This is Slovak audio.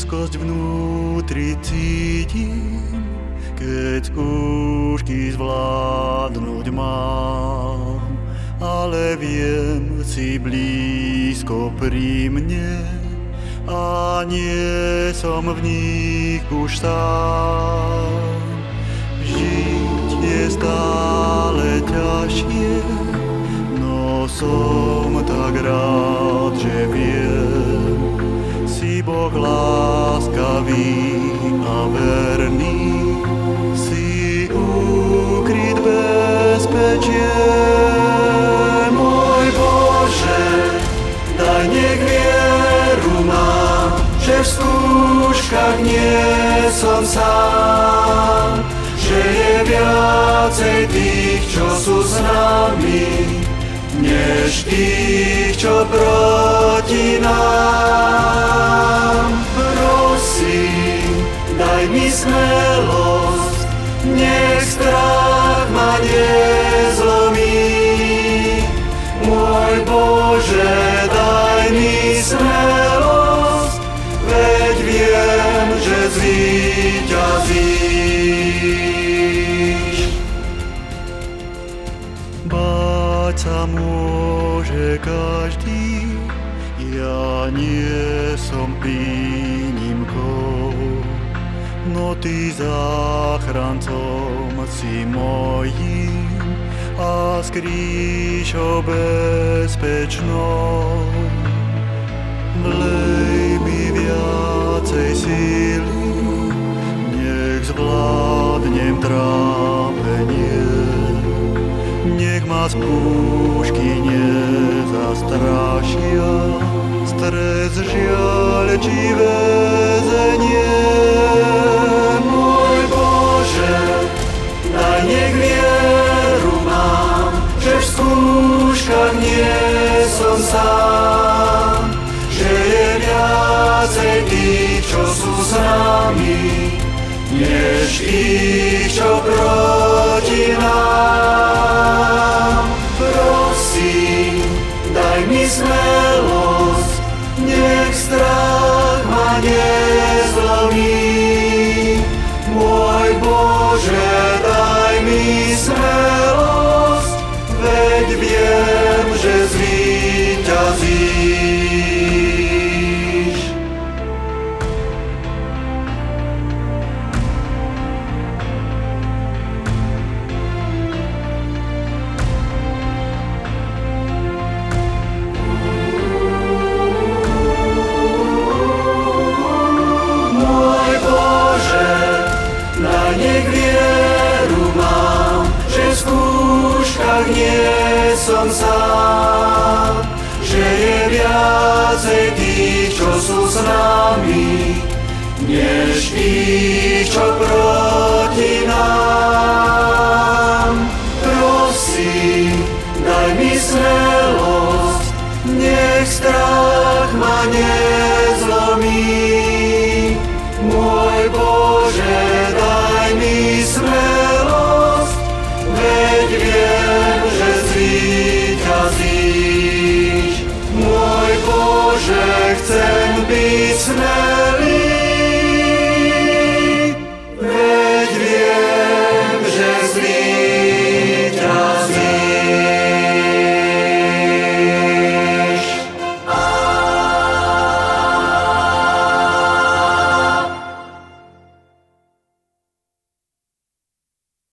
Úzkosť vnútri cítim, keď skúšky zvládnuť mám, ale viem, si blízko pri mne a nie som v nich už sám. Žiť je stále ťažšie, no som tak rád, že viem, si Boh láskavý a verný, si ukryt bezpečie. Môj Bože, daj nech vieru mám, že v skúškach nie som sám, že je viacej tých, čo sú s nami, než tých, čo proti nám. Prosím, daj mi smelosť, nech strach ma nezlomí. Môj Bože, daj mi smelosť, veď viem, že zvíťazíš. Báť sa môže každý, ja nie som výnimkou, no Ty záchrancom si mojím a s krížou bezpečnou. Vlej mi viacej síly, nech zvládnem trápenie, nech ma skúšky nezastrašia, stres, žiaľ či väzenie. Môj Bože, daj nech vieru mám, že v skúškach nie som sám, že je viacej tých, čo sú s nami, než tých, čo proti nám. Prosím, daj mi smelosť, nech strach ma nezlomí. Môj Bože, daj mi smelosť, veď viem, že zvíťazíš. Nech vieru mám, že v skúškach nie som sám, že je viacej tých, čo sú s nami, než tých, čo proti nám. Prosím, daj mi smelosť, nech strach ma